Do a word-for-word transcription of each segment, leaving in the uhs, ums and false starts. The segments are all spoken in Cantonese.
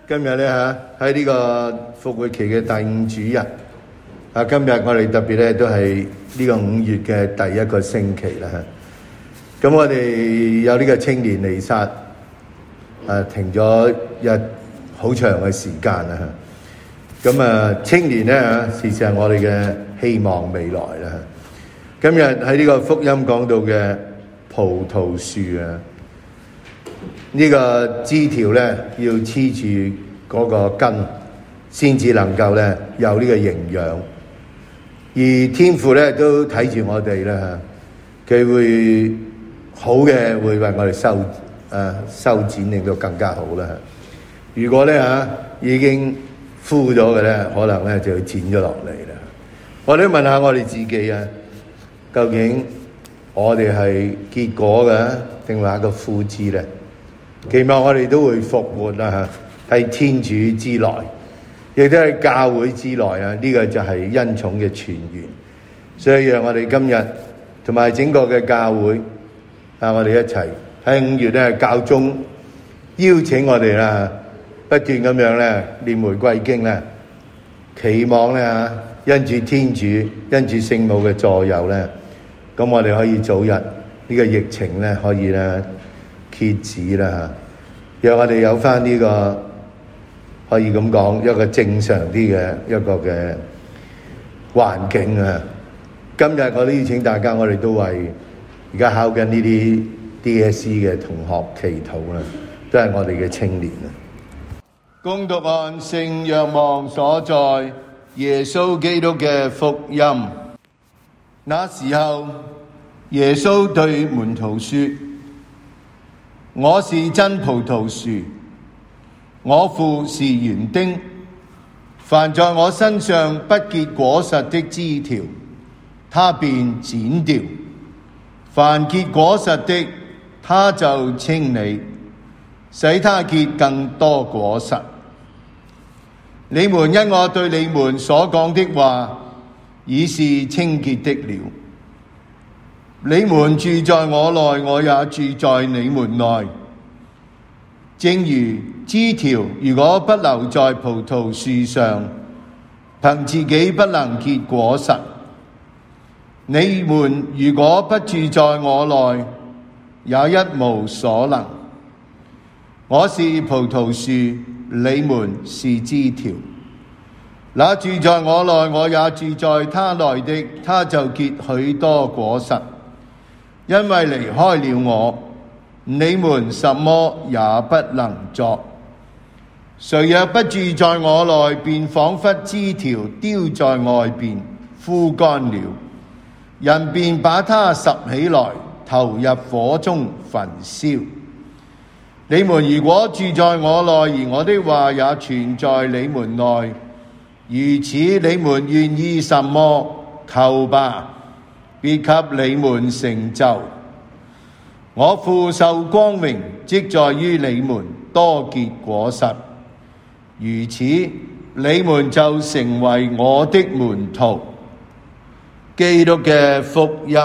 今日咧嚇喺呢個復活期嘅第五主日啊，今日我哋特別咧都係呢個五月嘅第一個星期啦嚇。咁我哋有呢個青年彌撒啊，停咗一好長嘅時間啦嚇。咁啊，青年咧嚇，事實係我哋嘅希望未來啦嚇。今日喺呢個福音講到嘅葡萄樹啊，呢個枝條咧要黐住嗰個根，先至能夠咧有呢個營養。而天父咧都睇住我哋啦嚇，佢會好嘅會為我哋修誒修剪，令到更加好啦。如果咧嚇已經枯咗嘅咧，可能咧就要剪咗落嚟啦。我哋問下我哋自己啊，究竟我哋係結果嘅定係一個枯枝咧？期望我哋都會復活啦嚇，喺天主之內，亦都係教會之內啊！呢個就係恩寵嘅泉源。所以讓我哋今日同埋整個嘅教會啊，我哋一齊喺五月咧教宗邀請我哋啦，不斷咁樣咧念玫瑰經咧，期望咧嚇因住天主、因住聖母嘅助佑咧，咁我哋可以早日呢個疫情咧可以咧歇止啦嚇，讓我哋有翻呢個可以咁講一個正常啲嘅一個嘅環境啊！今日我都邀請大家，我哋都為而家考緊呢啲 D S E 嘅同學祈禱啦，都係我哋嘅青年啊！恭讀按聖若望所在耶穌基督嘅福音。那時候，耶穌對門徒說：我是真葡萄樹，我父是園丁。凡在我身上不結果實的枝條，他便剪掉；凡結果實的，他就清理，使他結更多果實。你們因我對你們所講的話，已是清潔的了。你們住在我內，我也住在你們內。正如枝條如果不留在葡萄樹上，憑自己不能結果實，你們如果不住在我內，也一無所能。我是葡萄樹，你們是枝條。那住在我內，我也住在他內的，他就結許多果實。因為離開了我，你們什麼也不能作。誰若不住在我內，便彷彿枝條丟在外邊，枯乾了，人便把它拾起來，投入火中焚燒。你們如果住在我內，而我的話也存在你們內，如此你們願意什麼，求吧，必給你們成就。我父受光榮，即在於你們多結果實，如此你們就成為我的門徒。基督嘅福音。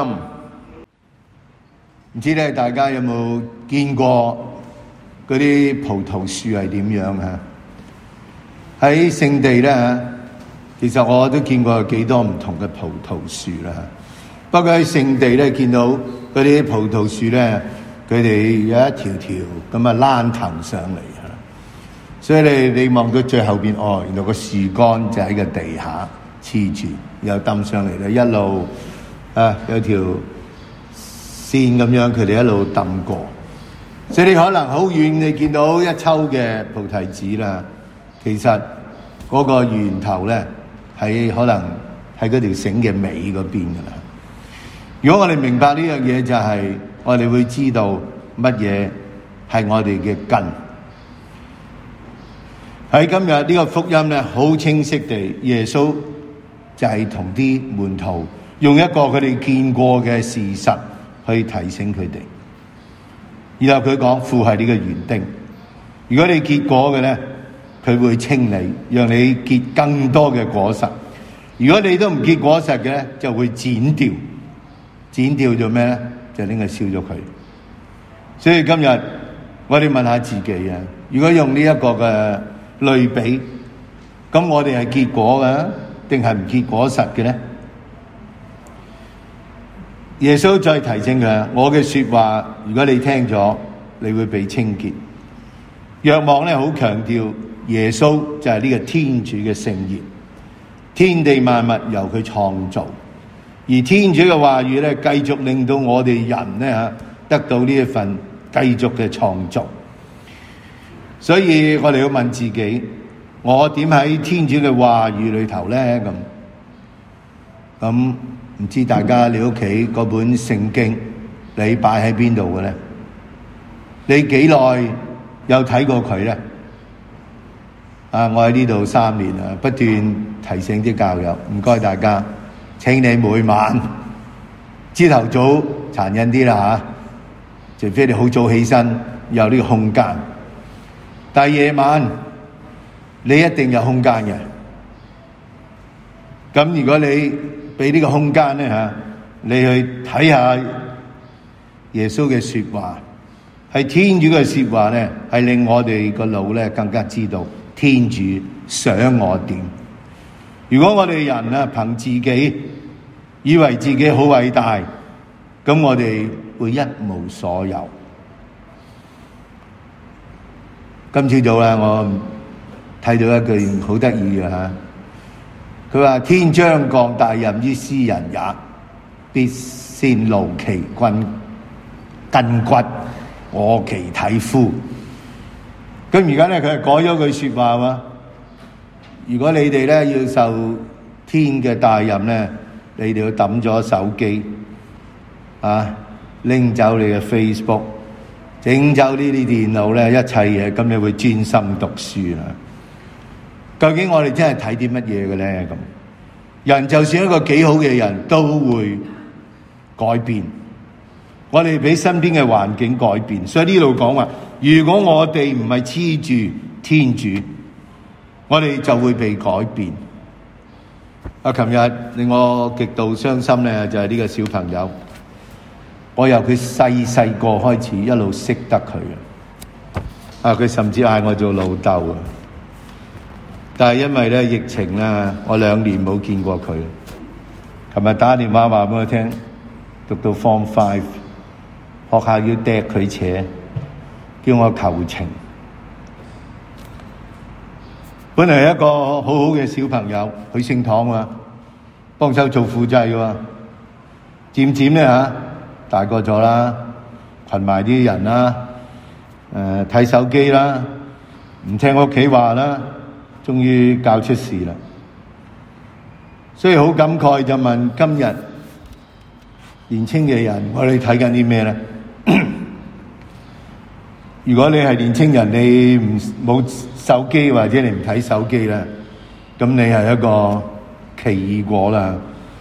唔知咧，大家有冇見過嗰啲葡萄樹係點樣啊？喺聖地咧，其實我都見過幾多唔同嘅葡萄樹啦。不過喺聖地咧，見到嗰啲葡萄樹咧，佢哋有一條條咁啊躝藤上嚟啊，所以你你望到最後邊，哦，原來個樹幹就喺個地下黐住，又抌上嚟咧，一路啊有條線咁樣，佢哋一路抌過。所以你可能好遠，你見到一抽嘅菩提子啦，其實嗰個源頭咧喺可能喺嗰條繩嘅尾嗰邊噶啦。如果我哋明白呢樣嘢，就係我哋會知道乜嘢係我哋嘅根。喺今日呢個福音咧，好清晰地，耶穌就係同啲門徒用一個佢哋見過嘅事實去提醒佢哋。然後佢講父係呢個園丁，如果你結果嘅咧，佢會清理，讓你結更多嘅果實。如果你都唔結果實嘅咧，就會剪掉。剪掉咗咩咧？就拎去燒咗佢。所以今日我哋問下自己啊，如果用呢一個嘅類比，咁我哋係結果嘅，定係唔結果實嘅呢？耶穌再提醒佢：我嘅說話，如果你聽咗，你會被清潔。若望咧好強調，耶穌就係呢個天主嘅聖言，天地萬物由佢創造，而天主嘅話語咧，繼續令到我哋人咧吓得到呢一份繼續嘅創造。所以我哋要問自己：我點喺天主嘅話語裏頭咧？咁咁唔知大家你屋企嗰本聖經你擺喺邊度嘅咧？你幾耐有睇過佢咧？啊！我喺呢度三年啊，不斷提醒啲教友，唔該大家，請你每晚朝頭早殘忍啲啦吓，除非你好早起身有呢個空間，但係夜晚你一定有空間嘅。咁如果你俾呢個空間咧吓，你去睇下耶穌嘅說話，係天主嘅說話咧，係令我哋個腦咧更加知道天主想我點。如果我哋人啊憑自己以為自己好偉大，咁我哋會一無所有。今朝早咧，我睇到一句好得意嘅吓，佢話：天將降大任於斯人也，必先勞其筋筋骨，餓其體膚。咁而家咧，佢係改咗句說話喎。如果你哋咧要受天嘅大任咧，你哋要抌咗手機啊，拎走你嘅 Facebook， 整走呢啲電腦咧，一切嘢，咁你會專心讀書啦。究竟我哋真係睇啲乜嘢嘅咧？咁人就算一個幾好嘅人都會改變，我哋俾身邊嘅環境改變。所以呢度講話，如果我哋唔係黐住天主，我哋就會被改變。啊，琴日令我極度傷心咧，就係呢個小朋友。我由佢細細個開始一路識得佢啊，佢甚至嗌我做老豆啊。但係因為咧疫情咧，我兩年冇見過佢。琴日打電話話俾我聽，讀到 Form Five， 學校要掟佢扯，叫我求情。本嚟係一個好好嘅小朋友，去聖堂啊，幫手做輔祭嘅。漸漸咧吓，大個咗啦，群埋啲人啦，誒、呃、睇手機啦，唔聽屋企話啦，終於教出事啦。所以好感慨，就問今日年輕嘅人，我哋睇緊啲咩咧？如果你係年輕人，你唔冇手機或者你唔睇手機咧，咁你係一個奇異果啦。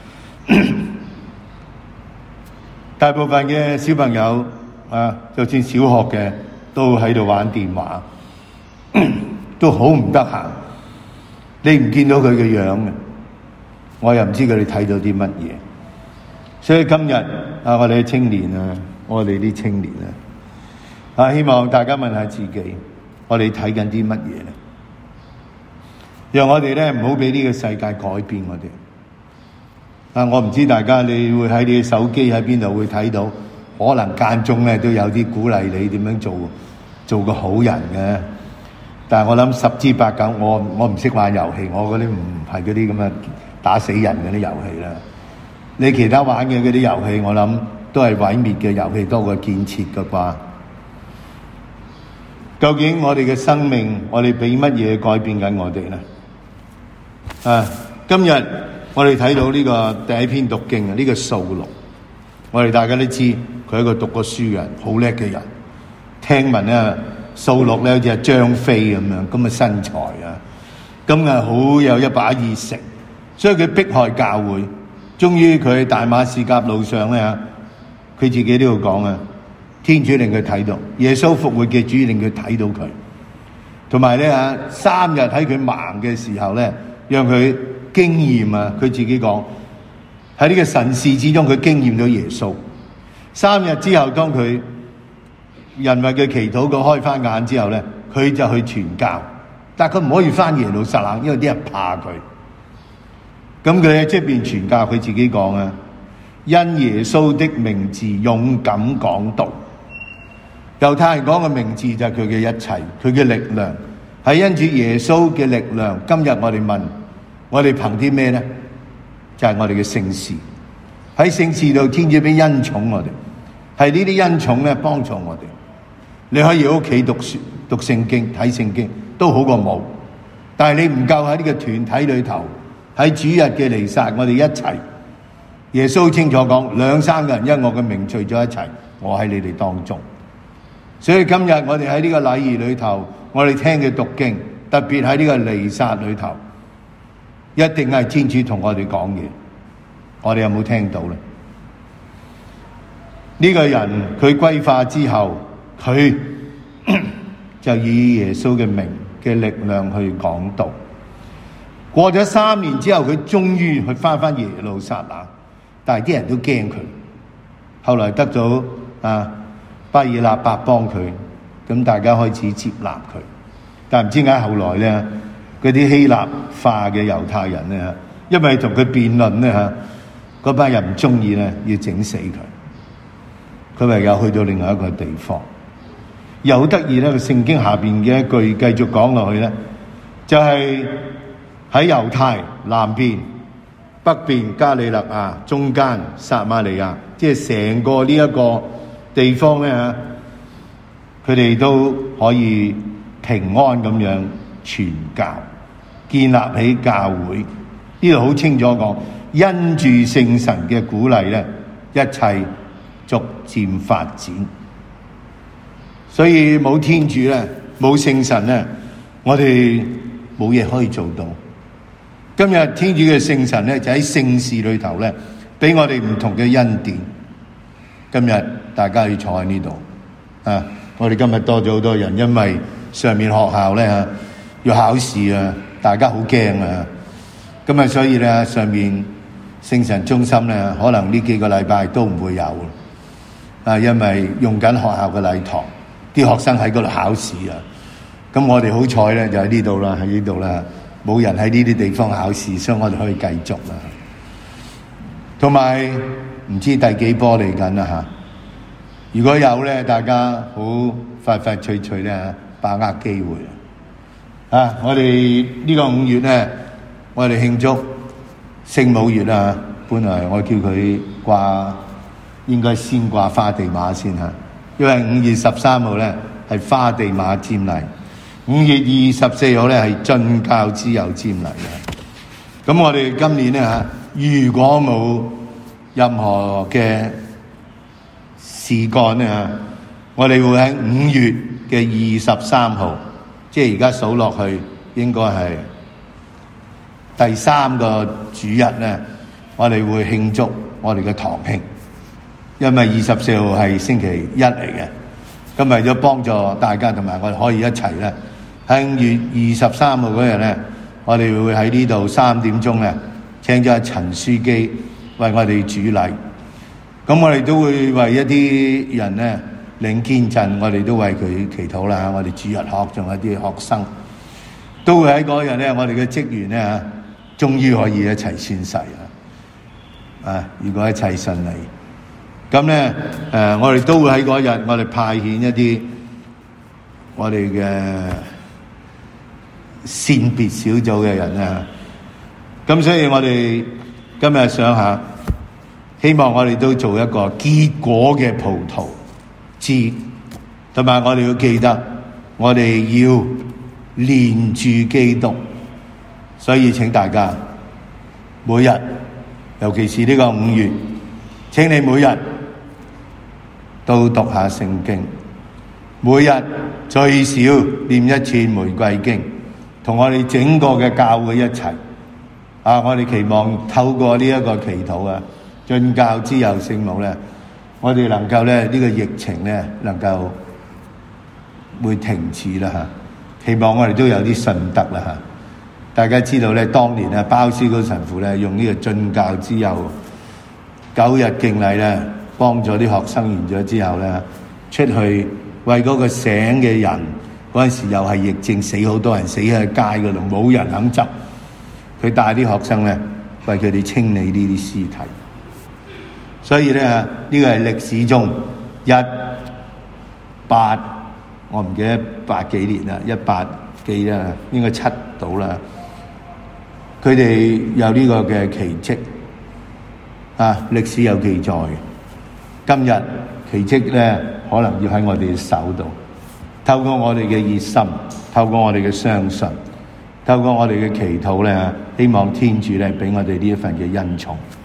大部分嘅小朋友啊，就算小學嘅都喺度玩電話，都好唔得閒。你唔見到佢嘅樣嘅，我又唔知佢哋睇到啲乜嘢。所以今日啊，我哋啲青年啊，我哋啲青年啊。啊！希望大家問下自己，我哋睇緊啲乜嘢咧？讓我哋咧唔好俾呢個世界改變我哋。啊！我唔知大家你會喺你嘅手機喺邊度會睇到，可能間中咧都有啲鼓勵你點樣做，做個好人嘅。但係我諗十之八九，我我唔識玩遊戲，我嗰啲唔係嗰啲咁嘅打死人嗰啲遊戲啦。你其他玩嘅嗰啲遊戲，我諗都係毀滅嘅遊戲多過建設嘅啩。究竟我哋嘅生命，我哋俾乜嘢改變緊我哋咧？啊，今日我哋睇到呢個第一篇讀經啊，呢個掃羅，我哋大家都知佢係一個讀過書嘅人，好叻嘅人。聽聞咧，掃羅咧好似係張飛咁樣咁嘅身材啊，咁啊好有一把熱誠，所以佢迫害教會。終於佢喺大馬士革路上咧，佢自己都要講啊。天主令佢睇到，耶穌復活嘅主令佢睇到佢，同埋咧啊，三日喺佢盲嘅時候咧，讓佢經驗啊，佢自己講喺呢個神事之中，佢經驗到耶穌。三日之後，當佢人為嘅祈禱，佢開翻眼之後咧，佢就去傳教， 但係佢唔可以翻耶路撒冷，因為啲人怕佢。咁佢喺出邊傳教，佢自己講啊，因耶穌的名字勇敢講道。猶太人講嘅名字就係佢嘅一切，佢嘅力量係因住耶穌嘅力量。今日我哋問，我哋憑啲咩呢？就係、是、我哋嘅聖事。喺聖事度，天主俾恩寵我哋，係呢啲恩寵咧幫助我哋。你可以喺屋企讀書、讀聖經、睇聖經，都好過冇。但係你唔夠喺呢個團體裏頭，喺主日嘅彌撒，我哋一齊。耶穌清楚講，兩三個人因我嘅名聚咗一齊，我喺你哋當中。所以今日我哋喺呢個禮儀裏頭，我哋聽嘅讀經，特別喺呢個彌撒裏頭，一定係天主同我哋講嘢。我哋有冇聽到呢？呢、這個人佢歸化之後，佢就以耶穌嘅名嘅力量去講道。過咗三年之後，佢終於去翻翻耶路撒冷，但係啲人都驚佢。後來得咗啊巴爾納伯幫佢，咁大家開始接納佢。但唔知點解後來咧，嗰啲希臘化嘅猶太人咧，因為同佢辯論咧嚇，嗰班人唔中意咧，要整死佢。佢唯有去到另外一個地方。又好得意咧，個聖經下邊嘅一句繼續講落去咧，就係喺猶太南邊、北邊加里肋亞、中間撒瑪利亞，即係成個呢一個地方咧嚇，佢哋都可以平安咁樣傳教，建立起教會。呢度好清楚講，因住聖神嘅鼓勵咧，一切逐漸發展。所以冇天主咧，冇聖神咧，我哋冇嘢可以做到。今日天主嘅聖神咧，就喺聖事裏頭咧，俾我哋唔同嘅恩典。今日大家要坐喺呢度啊！我哋今日多咗好多人，因為上面學校咧嚇要考試啊，大家好驚啊！咁啊，所以咧上面聖神中心咧，可能呢幾個禮拜都唔會有啊，因為用緊學校嘅禮堂。啲學生喺嗰度考試啊，咁我哋好彩咧，就喺呢度啦，喺呢度啦，冇人喺呢啲地方考試，所以我哋可以繼續啦。同埋唔知第幾波嚟緊啦嚇，如果有咧，大家好快快脆脆咧，把握機會啊！我哋呢個五月咧，我哋慶祝聖母月啊，本來我叫佢掛，應該先掛花地瑪先嚇。因為五月十三號咧係花地瑪瞻禮，五月二十四號咧係進教之佑瞻禮嘅。咁我哋今年咧嚇，如果冇任何嘅事幹咧嚇，我哋會喺五月嘅二十三號，即係而家數落去應該係第三個主日咧，我哋會慶祝我哋嘅堂慶。因為二十四號係星期一嚟嘅，咁為咗幫助大家同埋我哋可以一齊咧，喺五月二十三號嗰日咧，我哋會喺呢度三點鐘咧請咗陳書記為我哋主禮。咁我哋都會為一啲人咧領堅振，我哋都為佢祈禱啦。我哋主日學仲有啲學生都會喺嗰日咧，我哋嘅職員咧嚇，終於可以一齊宣誓啦。啊，如果一切順利。咁咧，誒、呃，我哋都會喺嗰日，我哋派遣一啲我哋嘅善別小組嘅人啊。咁所以我哋今日想下，希望我哋都做一個結果嘅葡萄枝，同埋我哋要記得，我哋要連住基督。所以請大家每日，尤其是呢個五月，請你每日都讀下聖經，每日最少念一次玫瑰經，同我哋整個嘅教會一齊啊！我哋期望透過呢一個祈禱啊，進教之佑聖母咧，我哋能夠咧呢、這個疫情咧能夠會停止啦嚇。期望我哋都有啲信德啦嚇。大家知道咧，當年啊鮑思高神父咧用呢個進教之佑九日敬禮咧，幫咗啲學生完咗之後咧，出去為嗰個醒嘅人嗰陣時又係疫症，死好多人死喺街嗰度，冇人肯執。佢帶啲學生咧為佢哋清理呢啲屍體。所以咧呢個係歷史中一八，我唔記得八幾年啦，一八幾啦，應該七到啦。佢哋有呢個嘅奇蹟啊，歷史有記載。今日奇蹟咧，可能要喺我哋嘅手度，透過我哋嘅熱心，透過我哋嘅相信，透過我哋嘅祈禱咧，希望天主咧俾我哋呢一份嘅恩寵。